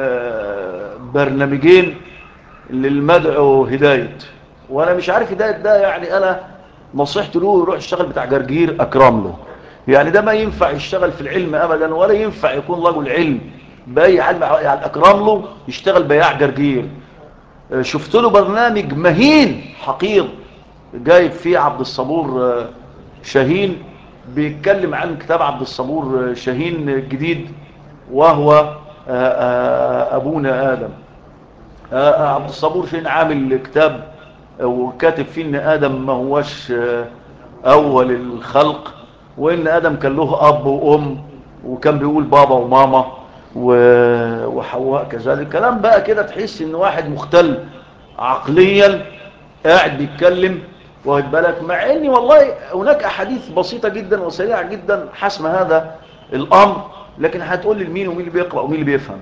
برنامجين للمدعو هداية، وانا مش عارف هداية ده. يعني انا نصيحت له يروح يشتغل بتاع جرجير اكرم له. يعني ده ما ينفع يشتغل في العلم ابدا، ولا ينفع يكون رجل علم باي حال. يعني اكرم له يشتغل بياع جرجير. شفت له برنامج مهين حقير جايب فيه عبد الصبور شاهين، بيتكلم عن كتاب عبد الصبور شاهين الجديد، وهو أبونا آدم. عبد الصبور شاهين عامل كتاب وكاتب فيه ان آدم ما هوش أول الخلق، وإن آدم كان له أب وأم، وكان بيقول بابا وماما وحواء كذلك. كلام بقى كده تحس ان واحد مختل عقليا قاعد بيتكلم، واخد بالك. مع اني والله هناك احاديث بسيطة جدا وسريعة جدا حسم هذا الامر، لكن هتقول لي مين ومين اللي بيقرأ ومين اللي بيفهم.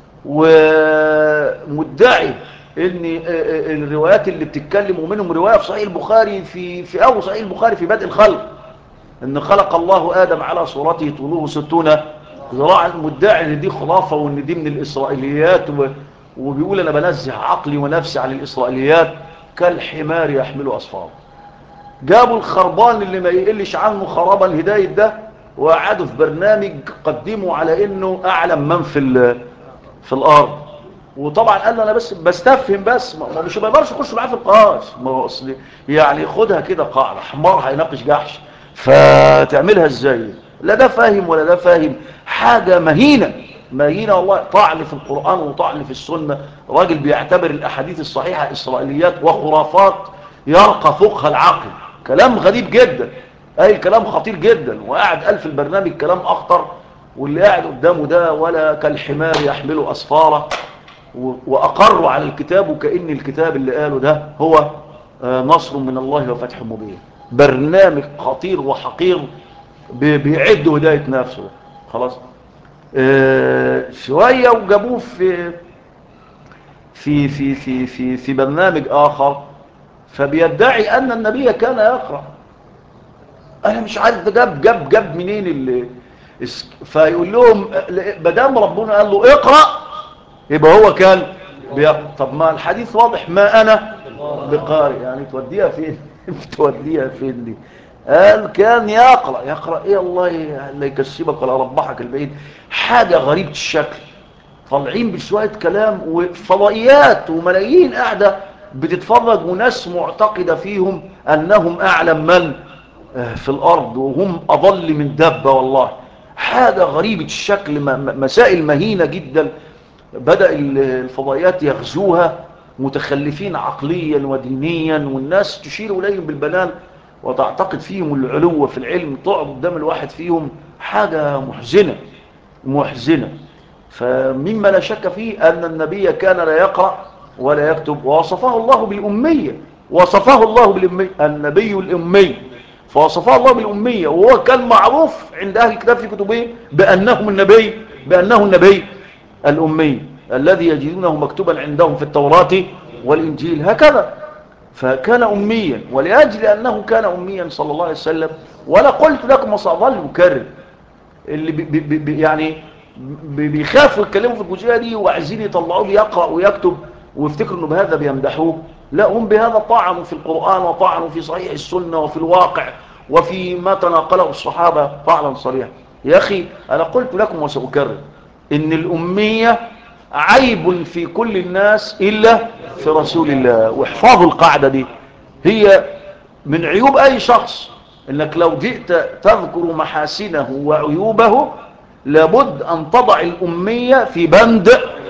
ومدعي ان الروايات اللي بتتكلم، ومنهم رواية في صحيح البخاري في اول صحيح البخاري في بدء الخلق، ان خلق الله ادم على صورته طوله 60 ذراعا. مدعي ان دي خرافة وان دي من الاسرائيليات، وبيقول انا بنزه عقلي ونفسي عن الاسرائيليات، كالحمار يحمل اصفاره. جابوا الخربان اللي ما يقلش عنه خرابا الهداية ده، وقعدوا في برنامج قدموا على انه اعلم من في في الارض. وطبعا قال له انا بس بستفهم بس، ما مش بيقدرش يخش معاه في القاش، ما هو اصل يعني خدها كده قاعده، حمار هيناقش جحش، فتعملها ازاي؟ لا ده فاهم ولا ده فاهم. حاجه مهينه، مهينه والله، طعن في القران وطعن في السنه. راجل بيعتبر الاحاديث الصحيحه اسرائيليات وخرافات يرقى فوقها العقل. كلام غريب جدا، اي كلام خطير جدا، وقاعد قال في البرنامج كلام اخطر، واللي قاعد قدامه ده ولا كالحمار يحمله اسفاره، وأقروا على الكتاب وكأن الكتاب اللي قاله ده هو نصر من الله وفتح مبين. برنامج خطير وحقير بيعد هداية نفسه. خلاص. شوية وجابوه في برنامج آخر، فبيدعي أن النبي كان يقرأ. أنا مش عارف ده جاب منين فيقول لهم بدام ربنا قال له اقرأ يبقى هو كان طب ما الحديث واضح، ما انا بقارئ، يعني توديها فين؟ توديها فين دي؟ قال كان يقرأ ايه؟ الله لا يكسبك ولا ربحك البعيد. حاجة غريبة الشكل، طالعين بشوية كلام وفضائيات وملايين قاعدة بتتفرج، وناس معتقدة فيهم انهم اعلم من في الارض، وهم اضل من دابة. والله حاجة غريبة الشكل، مسائل مهينة جدا. بدأ الفضائيات يغزوها، متخلفين عقليا ودينيا، والناس تشير إليهم بالبنان وتعتقد فيهم العلو في العلم. تقعد قدام الواحد فيهم حاجة محزنة محزنة. فمما لا شك فيه أن النبي كان لا يقرأ ولا يكتب، ووصفه الله بالأمية. وصفه الله بالأمية، النبي الأمي، فوصفه الله بالأمية، وهو كان معروف عند أهل الكتاب في كتبهم بأنه النبي الأمي الذي يجدونه مكتوبا عندهم في التوراة والإنجيل هكذا. فكان أميا، ولأجل أنه كان أميا صلى الله عليه وسلم. وأنا قلت لكم وسأظل مكرر، اللي يعني بيخافوا يتكلموا في الجزئية دي وعايزين يطلعوه بيقرأ ويكتب ويفتكروا انه بهذا بيمدحوه. لا، هم بهذا طعنوا في القرآن وطعنوا في صحيح السنة وفي الواقع وفي ما تناقله الصحابة طعنا صريحا. يا أخي أنا قلت لكم وسأكرر إن الأمية عيب في كل الناس إلا في رسول الله. واحفظوا القاعدة دي، هي من عيوب أي شخص، إنك لو جئت تذكر محاسنه وعيوبه لابد أن تضع الأمية في بند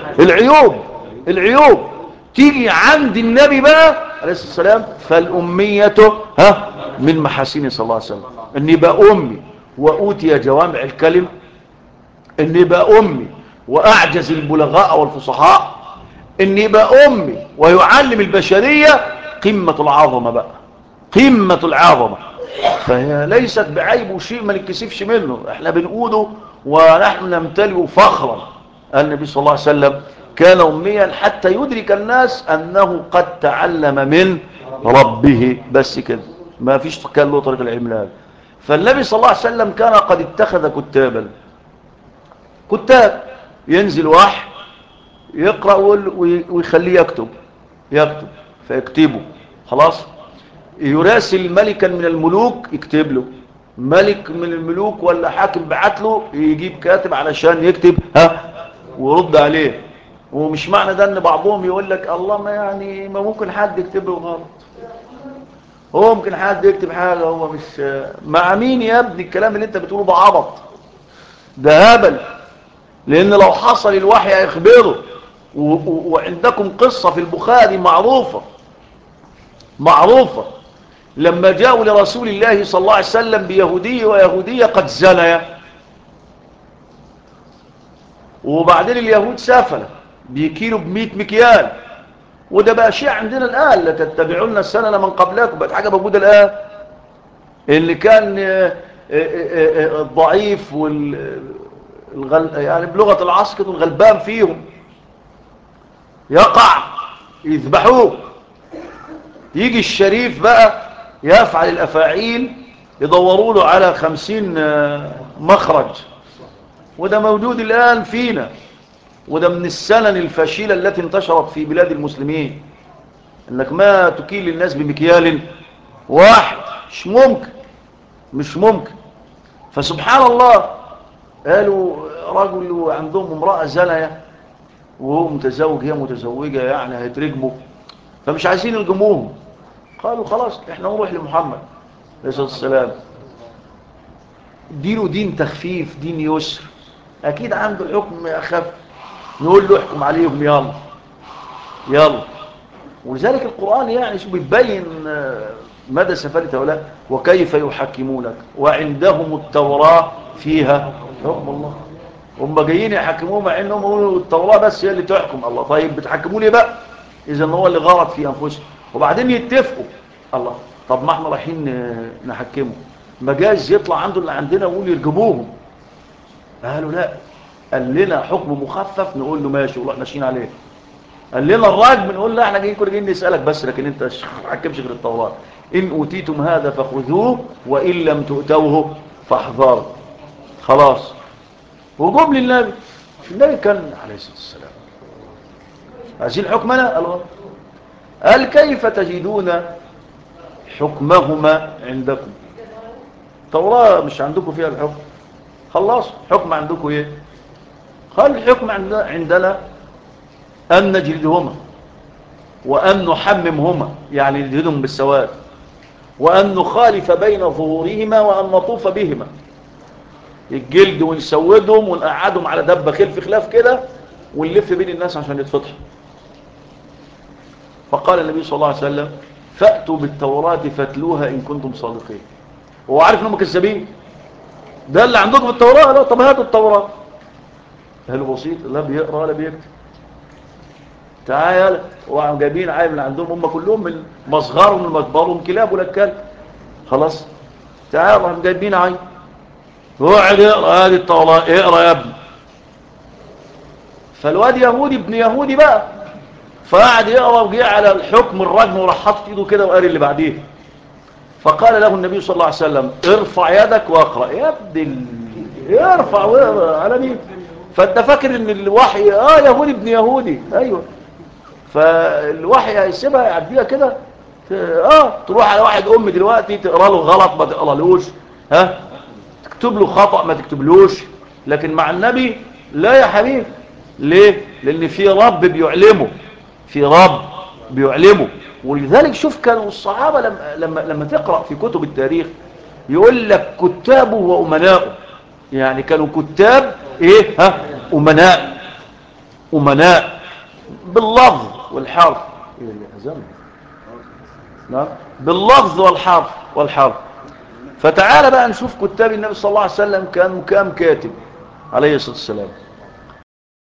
العيوب. تيجي عند النبي بقى عليه الصلاة والسلام فالأمية من محاسنه صلى الله عليه وسلم. إن يبقى أمي وأوتي جوامع الكلم، إن يبقى أمي وأعجز البلغاء والفصحاء، إن يبقى أمي ويعلم البشرية، قمة العظمة بقى، قمة العظمة. فهي ليست بعيب وشيء ما نتكسفش منه، احنا بنقوله ونحن نمتلئ فخرا. النبي صلى الله عليه وسلم كان أميا حتى يدرك الناس أنه قد تعلم من ربه، بس كده، ما فيش كان له طريق العلم هذا. فالنبي صلى الله عليه وسلم كان قد اتخذ كتاب ينزل واحد يقرأ ويخليه يكتب فيكتبه. خلاص. يراسل ملكا من الملوك يكتب له، ملك من الملوك ولا حاكم بعت له يجيب كاتب علشان يكتب ويرد عليه. ومش معنى ده ان بعضهم يقول لك الله، ما يعني ما ممكن حد يكتب له غلط، هو ممكن حد يكتب حاجة هو مش مع مين يا ابني؟ الكلام اللي انت بتقوله ده عبط، ده هبل. لان لو حصل الوحي هيخبره. وعندكم قصة في البخاري معروفة لما جاءوا لرسول الله صلى الله عليه وسلم بيهودي ويهودية قد زنيا، وبعدين اليهود سافلة بيكيلوا ب100 مكيال. وده بقى شيء عندنا الآن، لا تتبعون السنن من قبلكم، بقت حاجة موجودة الآن. اللي كان الضعيف يعني بلغة العصر كده الغلبان فيهم يقع يذبحوه. يجي الشريف بقى يفعل الأفاعيل يدوروا له على 50 مخرج. وده موجود الآن فينا، وده من السنن الفاشلة التي انتشرت في بلاد المسلمين، انك ما تكيل الناس بمكيال واحد. مش ممكن. فسبحان الله، قالوا رجل عندهم امرأة زنية وهو متزوج هي متزوجة، يعني هيترجموا، فمش عايزين يرجموهم. قالوا خلاص احنا نروح لمحمد عليه الصلاة والسلام، دينه دين تخفيف، دين يسر، اكيد عنده الحكم اخف، نقول له احكم عليهم يلا يلا. ولذلك القرآن يعني شو بيبين مدى سفالة هؤلاء. وكيف يحكمونك وعندهم التوراة فيها حكم الله. هم جايين يحكموه مع انهم يقولوا التوراة بس هي اللي تحكم الله. طيب بتحكموا لي بقى؟ اذا هو اللي غلط في انفسهم. وبعدين يتفقوا الله. طب ما احنا رايحين نحكمه، ما جايز يطلع عنده اللي عندنا ويقول يرجموهم. قالوا لا، قال لنا حكم مخفف نقول له ماشي ونروح ماشيين عليه. قال لنا الراجم نقول لا احنا جايين كنا جايين نسالك بس، لكن انت ما تحكمش غير التوراه. ان اوتيتم هذا فخذوه وان لم تؤتوه فاحذروا. خلاص. وجم للنبي، النبي كان عليه الصلاه والسلام عايزين حكمنا قال قال كيف تجدون حكمهما عندكم؟ التوراه مش عندكم فيها الحكم؟ خلاص حكم عندكم ايه؟ قال الحكم عندنا ان نجلدهما وأن نحممهما، يعني نجلدهم بالسواد، وأن نخالف بين ظهورهما وأن نطوف بهما، الجلد ونسودهم ونقعدهم على دبة خلف خلاف كده ونلف بين الناس عشان يتفضحوا. فقال النبي صلى الله عليه وسلم فأتوا بالتوراة فاتلوها إن كنتم صادقين. هو عارف انهم كذابين، ده اللي عندكم في التوراة؟ لا، طب هاتوا التوراة. هل بسيط؟ لا بيقرأ ولا بيكتب. تعال وعم جايبين عيب من عندهم هم كلهم من مصغرهم لمكبرهم كلاب ولا كلب. خلاص تعال وعم جايبين عيب، وقعد يقرا هذه التوراة، اقرا يا ابني. فالواد يهودي ابن يهودي بقى، فقعد يقرا وجه على الحكم الرجم وراح حاطط ايده كده وقال اللي بعديه. فقال له النبي صلى الله عليه وسلم ارفع يدك واقرا. يا ابن ارفع واقرا على مين؟ فانت فاكر ان الوحي يهودي ابن يهودي؟ ايوه. فالوحي هيسيبها يعديها كده؟ تروح على واحد دلوقتي تقرا له غلط ما تقرالوش، تكتب له خطأ ما تكتبلوش. لكن مع النبي لا يا حبيبي. ليه؟ لان في رب بيعلمه، في رب بيعلمه. ولذلك شوف كانوا الصحابة لما تقرأ في كتب التاريخ يقول لك كتابه وأمناؤه، يعني كانوا كتاب أمناء، أمناء باللفظ والحرف. ايه اللي أزمه؟ نعم، باللفظ والحرف. فتعال بقى نشوف كتاب النبي صلى الله عليه وسلم كانوا كام كاتب عليه الصلاة والسلام.